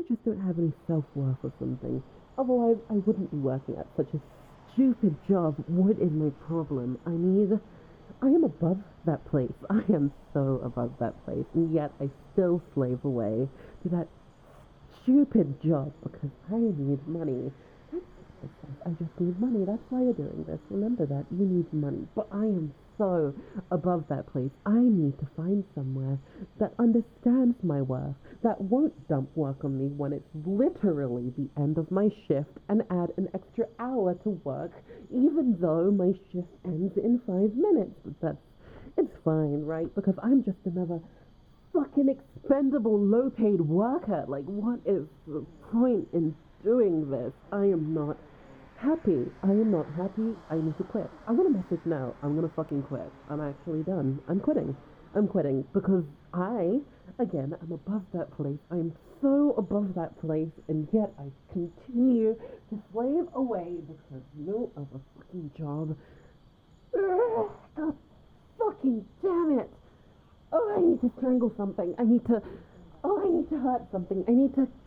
just don't have any self-worth or something. Otherwise, I wouldn't be working at such a stupid job. What is my problem? I am above that place. I am so above that place. And yet I still slave away to that stupid job because I need money. I just need money. That's why you're doing this. Remember that. You need money. But I am so above that place. I need to find somewhere that understands my worth, that won't dump work on me when it's literally the end of my shift and add an extra hour to work, even though my shift ends in 5 minutes. But it's fine, right? Because I'm just another fucking expendable, low-paid worker. Like, what is the point in doing this? I am not happy. I am not happy. I need to quit. I'm gonna message now. I'm gonna fucking quit. I'm actually done. I'm quitting. I'm quitting because again, I'm above that place. I'm so above that place, and yet I continue to slave away because no other fucking job. Ugh, God fucking damn it. Oh, I need to strangle something. I need to hurt something. I need to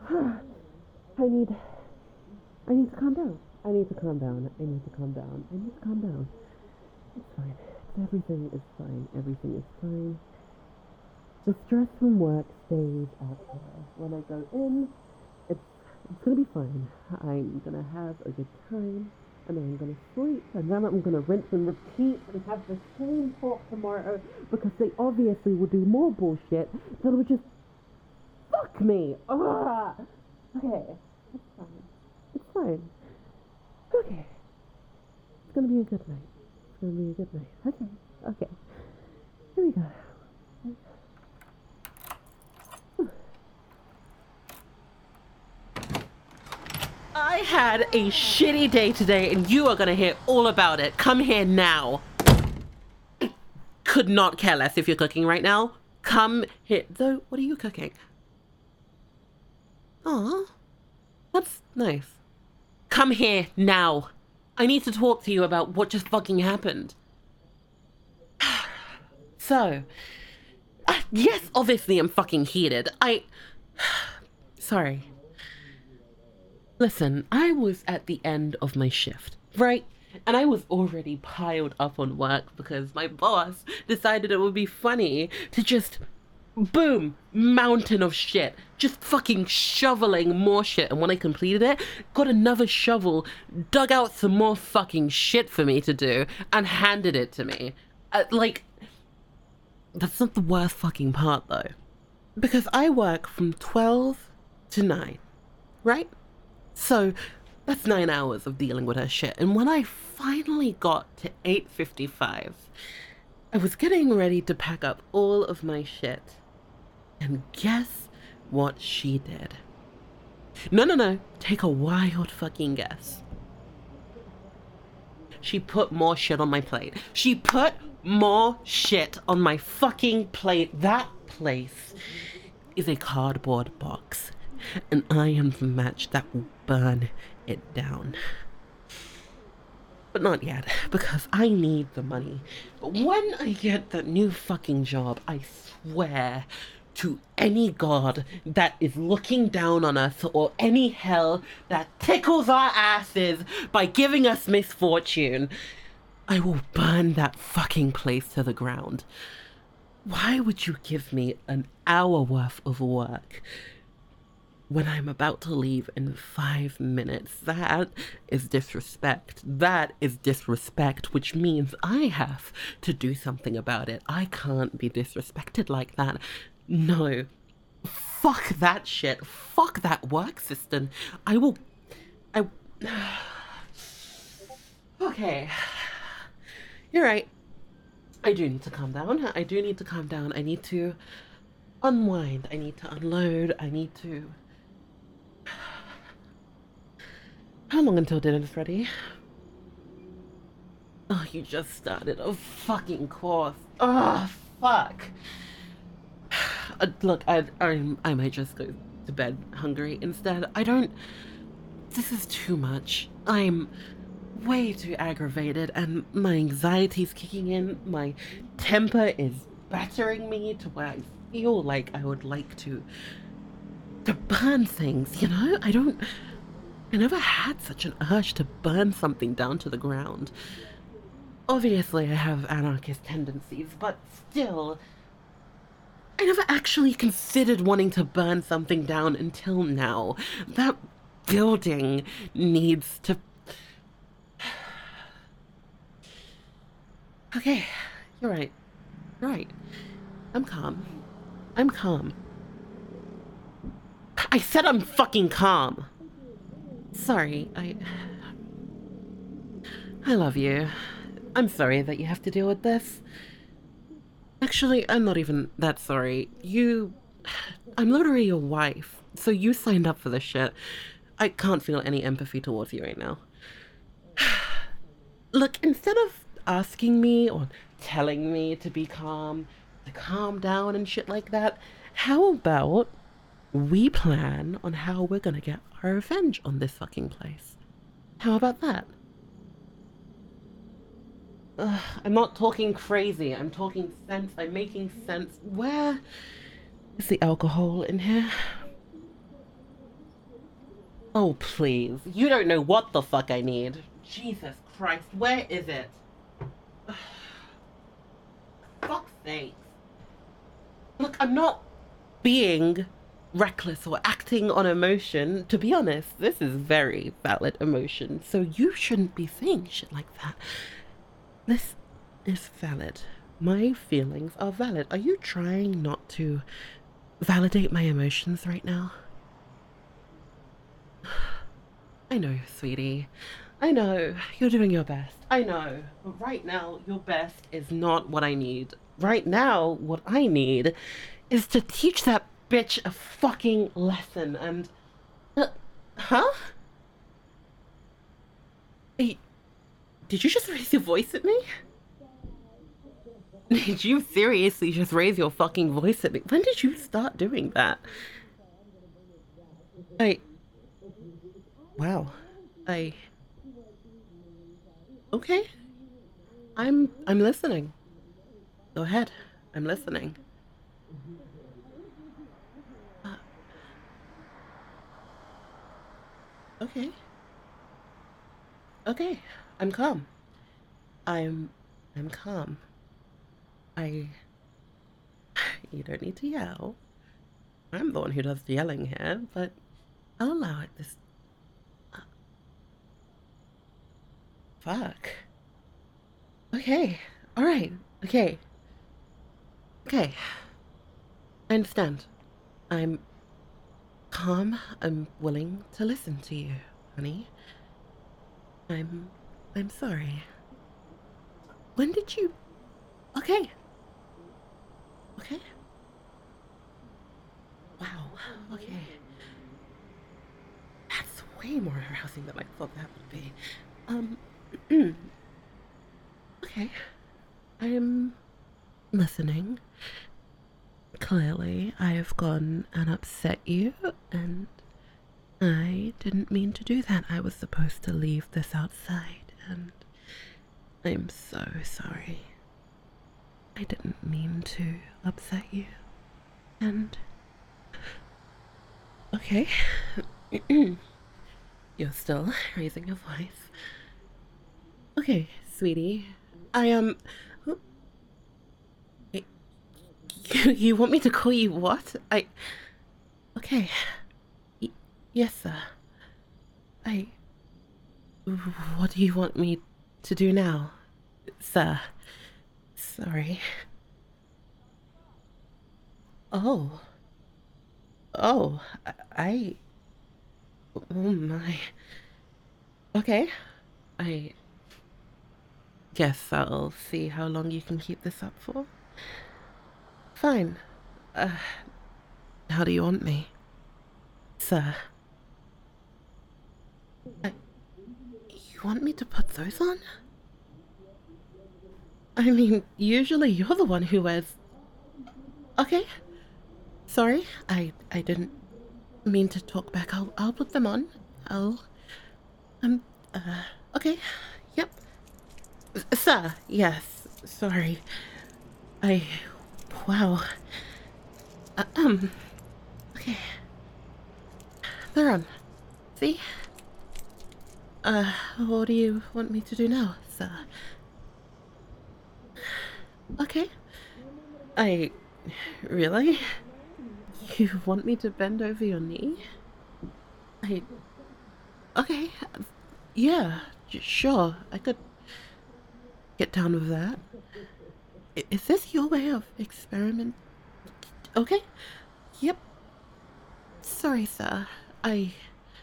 calm down. I need to calm down. I need to calm down. I need to calm down. It's fine. Everything is fine. Everything is fine. The stress from work stays out here. When I go in, it's gonna be fine. I'm gonna have a good time, and then I'm gonna sleep, and then I'm gonna rinse and repeat and have the same talk tomorrow because they obviously will do more bullshit that will just fuck me. Ah! Okay, it's fine. It's fine. Okay. It's gonna be a good night. It's gonna be a good night. Okay. Okay. Here we go. I had a shitty day today, and you are gonna hear all about it. Come here now. Could not care less if you're cooking right now. Come here. Though, what are you cooking? Aw, that's nice. Come here now. I need to talk to you about what just fucking happened. So, yes, obviously I'm fucking heated. Sorry. Listen, I was at the end of my shift, right? And I was already piled up on work because my boss decided it would be funny to just boom, mountain of shit, just fucking shoveling more shit. And when I completed it, got another shovel, dug out some more fucking shit for me to do, and handed it to me. That's not the worst fucking part though, because I work from 12 to 9, right? So that's 9 hours of dealing with her shit. And when I finally got to 8:55, I was getting ready to pack up all of my shit. And guess what she did? No. Take a wild fucking guess. She put more shit on my plate. She put more shit on my fucking plate. That place is a cardboard box. And I am the match that will burn it down. But not yet, because I need the money. But when I get that new fucking job, I swear to any god that is looking down on us, or any hell that tickles our asses by giving us misfortune, I will burn that fucking place to the ground. Why would you give me an hour worth of work when I'm about to leave in 5 minutes? That is disrespect. That is disrespect, which means I have to do something about it. I can't be disrespected like that. No. Fuck that shit. Fuck that work system. Okay. You're right. I do need to calm down. I need to unwind. I need to unload. I need to... How long until dinner's ready? Oh, you just started a fucking course. Oh, fuck. Look, I might just go to bed hungry instead. This is too much. I'm way too aggravated, and my anxiety's kicking in. My temper is battering me to where I feel like I would like to to burn things, you know? I never had such an urge to burn something down to the ground. Obviously, I have anarchist tendencies, but still, I never actually considered wanting to burn something down until now. That building needs to... Okay, you're right. Right. I'm calm. I'm calm. I said I'm fucking calm. Sorry, I love you. I'm sorry that you have to deal with this. Actually, I'm not even that sorry. I'm literally your wife, so you signed up for this shit. I can't feel any empathy towards you right now. Look, instead of asking me or telling me to be calm, to calm down and shit like that, how about we plan on how we're gonna get our revenge on this fucking place? How about that? I'm not talking crazy. I'm talking sense. I'm making sense. Where is the alcohol in here? Oh, please. You don't know what the fuck I need. Jesus Christ. Where is it? Fuck's sakes. Look, I'm not being reckless or acting on emotion. To be honest, this is very valid emotion, so you shouldn't be saying shit like that. This is valid. My feelings are valid. Are you trying not to validate my emotions right now? I know, sweetie. I know. You're doing your best. I know. But right now, your best is not what I need. Right now, what I need is to teach that bitch a fucking lesson and... huh? Hey, did you just raise your voice at me? Did you seriously just raise your fucking voice at me? When did you start doing that? Wow. I... Okay. I'm listening. Go ahead. I'm listening. Uh, okay. Okay. I'm calm. I'm I'm calm. I You don't need to yell. I'm the one who does the yelling here, but I'll allow it this uh, fuck. Okay. Alright. Okay. Okay. I understand. I'm calm. I'm willing to listen to you, honey. I'm I'm sorry. When did you... Okay. Okay. Wow. Okay. That's way more arousing than I thought that would be. Okay. I am listening. Clearly, I have gone and upset you, and I didn't mean to do that. I was supposed to leave this outside, and I'm so sorry. I didn't mean to upset you. And... okay. You're still raising your voice. Okay, sweetie. I am... You want me to call you what? Okay. Yes, sir. What do you want me to do now, sir? Sorry. Oh. Oh, oh my. Okay. I guess I'll see how long you can keep this up for. Fine. Uh, how do you want me? Sir. You want me to put those on? I mean, usually you're the one who wears... Okay. Sorry, I didn't mean to talk back. I'll put them on. Um, okay. Yep. Sir, yes. Sorry. Wow. Okay. they're on. See? What do you want me to do now, sir? Okay. Really? You want me to bend over your knee? Okay. Yeah, sure. I could get down with that. Is this your way of experiment? Okay. Yep. Sorry, sir. I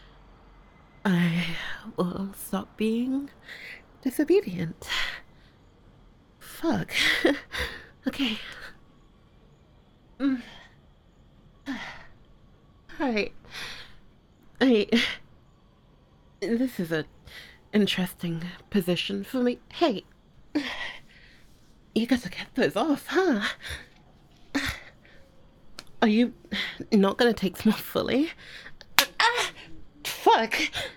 will stop being disobedient. Fuck. Okay. Alright. This is a interesting position for me. Hey. You gotta get those off, huh? Are you not gonna take them off fully? Fuck.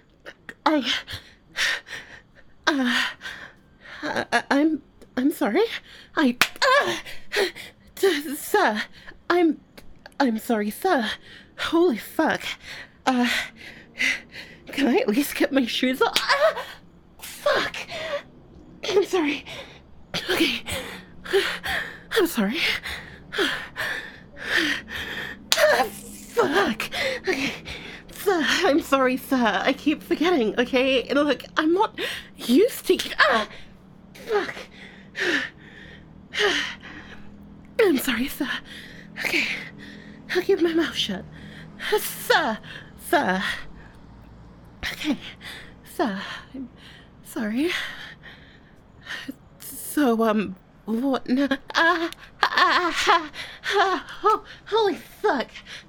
I'm sorry. Sir, I'm sorry, sir. Holy fuck. Can I at least get my shoes off? Fuck. I'm sorry. Okay. I'm sorry. Fuck. Okay. Sir, I'm sorry, sir. I keep forgetting, okay? Look, I'm not used to... fuck. I'm sorry, sir. Okay. I'll keep my mouth shut. Sir. Okay. Sir, I'm sorry. So, what now? Oh, holy fuck.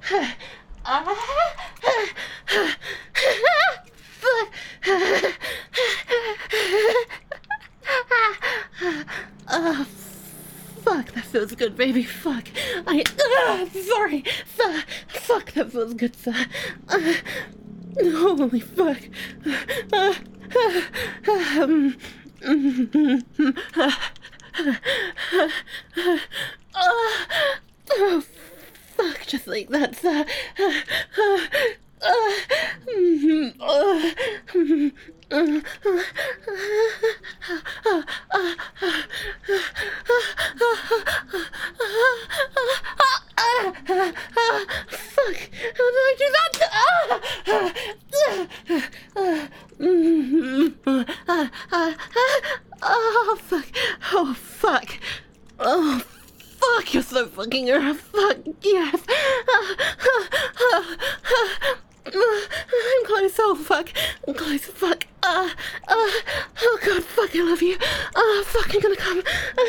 Fuck, that feels good, baby. Fuck. Sorry, sir. Fuck, that feels good, sir. Holy fuck. Oh, fuck, just like that, sir. Fuck, how did I do that? Oh, fuck. Oh, fuck. Oh, fuck, you're so fucking rough. Fuck, yes. I'm close, oh, fuck. I'm close, fuck. Oh, God, fuck, I love you. Fuck, I'm gonna come.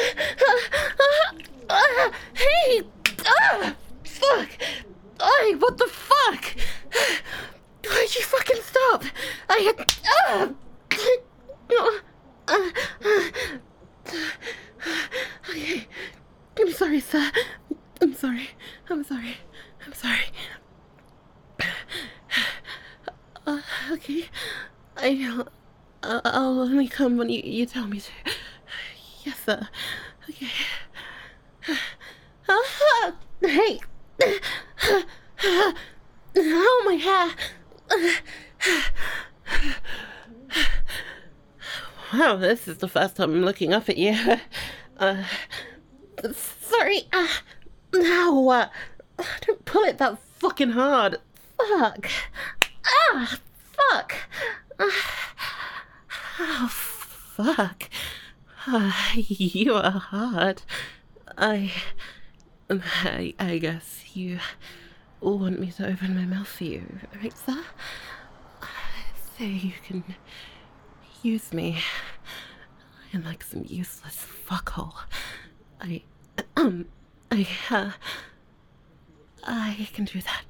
Hey! Fuck! Hey, what the fuck? Why'd you fucking stop? Okay. I'm sorry, sir. I'm sorry. Okay. I'll only come when you tell me to. Yes, sir. Okay. Hey! Oh, my hair! Wow, this is the first time I'm looking up at you. Sorry. No, don't pull it that fucking hard. Fuck. Fuck. Oh, fuck. You are hard. I guess you want me to open my mouth for you, right, sir? So you can use me. I'm like some useless fuckhole. I can do that.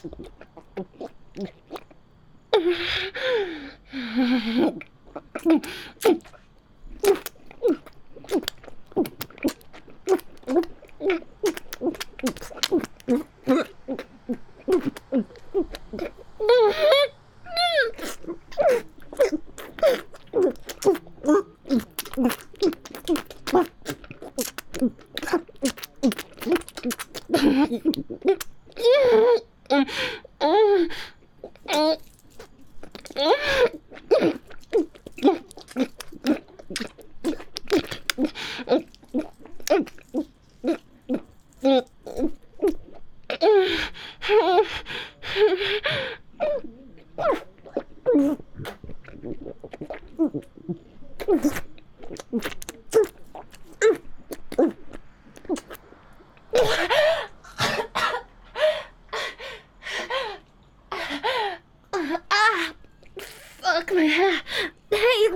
Fuck my hair. Hey.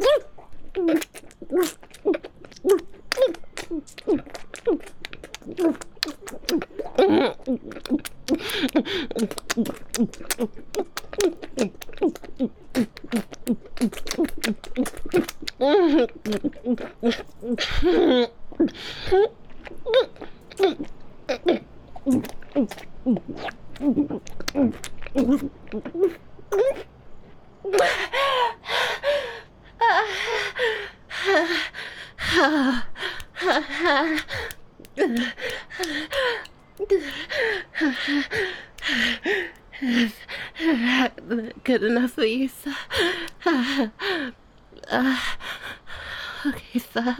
Good enough for you, sir. Okay, sir.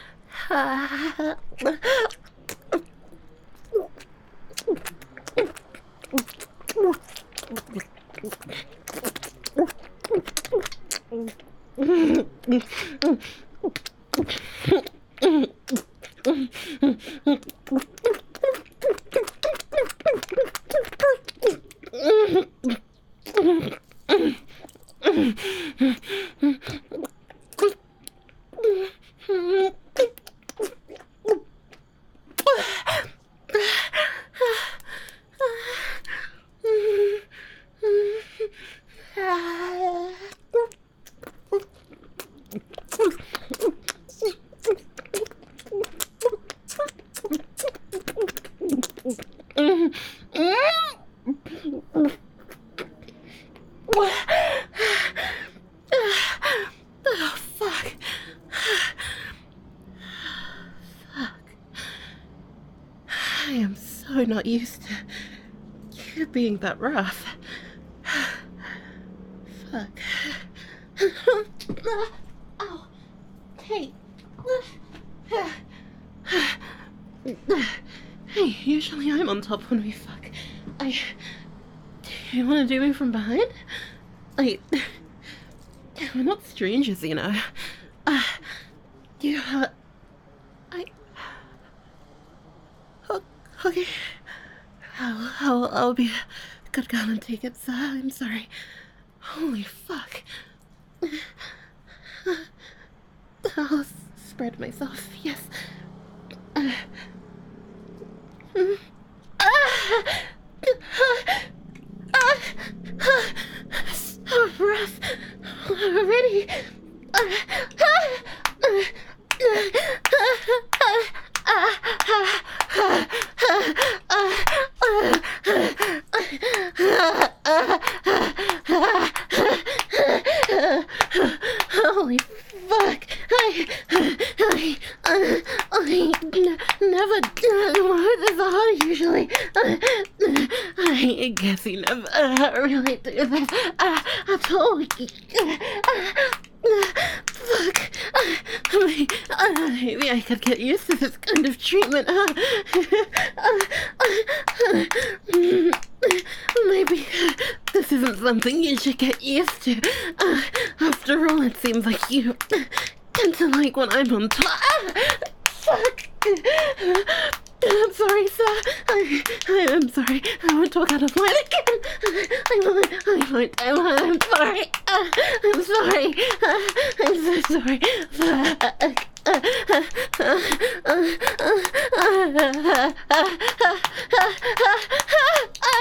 Oh, fuck. I am so not used to you being that rough. Fuck. Oh. Hey. Hey, usually I'm on top when we fuck. Do you want to do me from behind? We're not strangers, you know. Okay. I'll be a good girl and take it, sir. I'm sorry. Holy fuck. I'll spread myself, yes. So rough already. Holy fuck. I never work this hard usually. I guess you never really do this at all. Fuck. Maybe I could get used to this kind of treatment. Maybe this isn't something you should get used to. After all, it seems like you tend to like when I'm on top. Fuck. I'm sorry, sir. I'm sorry. I won't talk out of line again. I won't. I'm sorry. I'm sorry. I'm so sorry. Fuck.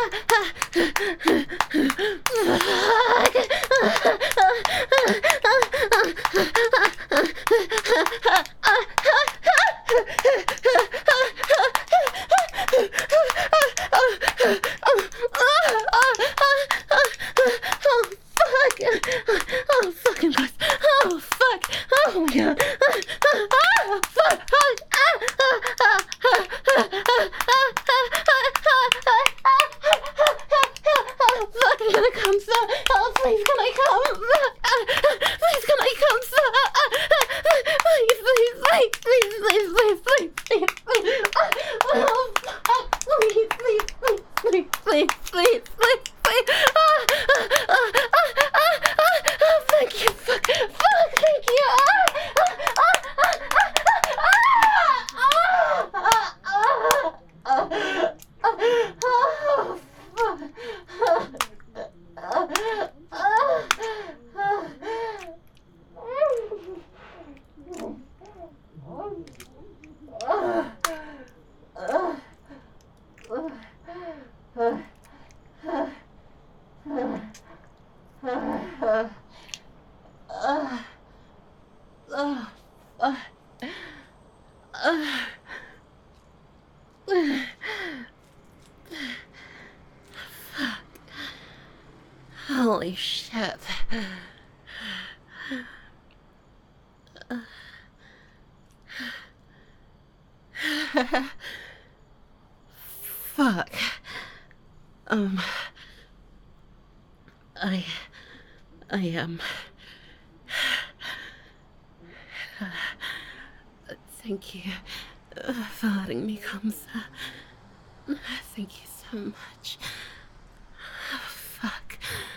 Oh, fucking Christ. Oh, fuck. Oh, my God. Oh, fuck. Oh, fuck, can I come, sir? Oh, please, can I come? Please, can I come, sir? Please, please, please, please, please, please, please, please, please. Oh, fuck, please, please, please, please, please, please, please, please. Thank you, fuck, thank you. Holy shit. Fuck. I am. Thank you for letting me come, sir. Thank you so much. Fuck.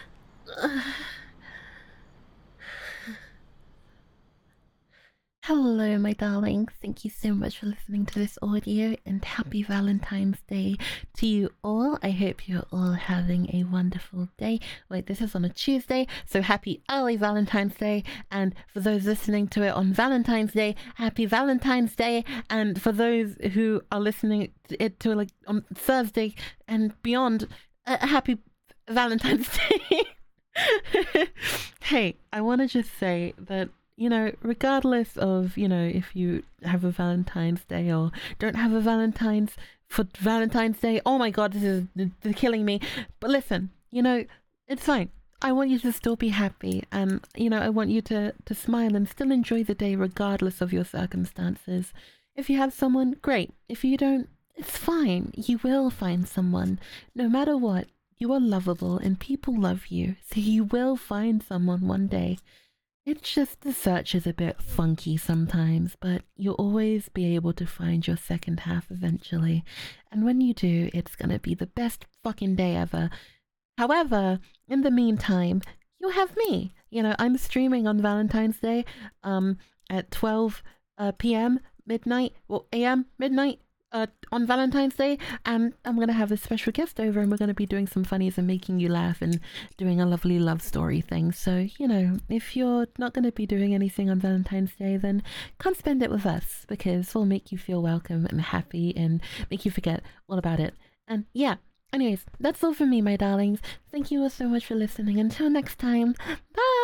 Hello, my darling. Thank you so much for listening to this audio, and happy Valentine's Day to you all. I hope you're all having a wonderful day. Wait, this is on a Tuesday, so happy early Valentine's Day. And for those listening to it on Valentine's Day, happy Valentine's Day. And for those who are listening to it to like on Thursday and beyond, happy Valentine's Day. Hey, I want to just say that, you know, regardless of, you know, if you have a Valentine's Day or don't have a Valentine's Day, oh my God, this is killing me. But listen, you know, it's fine. I want you to still be happy, and, you know, I want you to smile and still enjoy the day regardless of your circumstances. If you have someone, great. If you don't, it's fine. You will find someone. No matter what, you are lovable and people love you, so you will find someone one day. It's just the search is a bit funky sometimes, but you'll always be able to find your second half eventually. And when you do, it's gonna be the best fucking day ever. However, in the meantime, you have me. You know, I'm streaming on Valentine's Day at 12 p.m. midnight, well, a.m. midnight on Valentine's Day, and I'm gonna have a special guest over, and we're gonna be doing some funnies and making you laugh and doing a lovely love story thing. So, you know, if you're not gonna be doing anything on Valentine's Day, then come spend it with us, because we'll make you feel welcome and happy and make you forget all about it. And yeah, anyways, that's all for me, my darlings. Thank you all so much for listening. Until next time, bye.